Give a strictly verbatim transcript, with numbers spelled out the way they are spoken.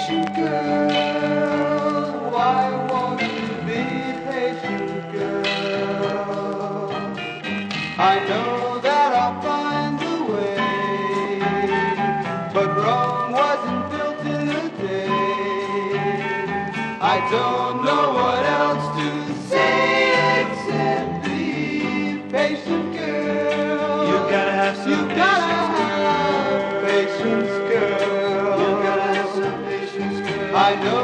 patient girl. Why won't you be patient, girl? I know that I'll find the way, but Rome wasn't built in a day. I don't know what else to say except be patient, girl. You gotta have some You patience, gotta have patience, girl. You gotta have some patience, girl. I know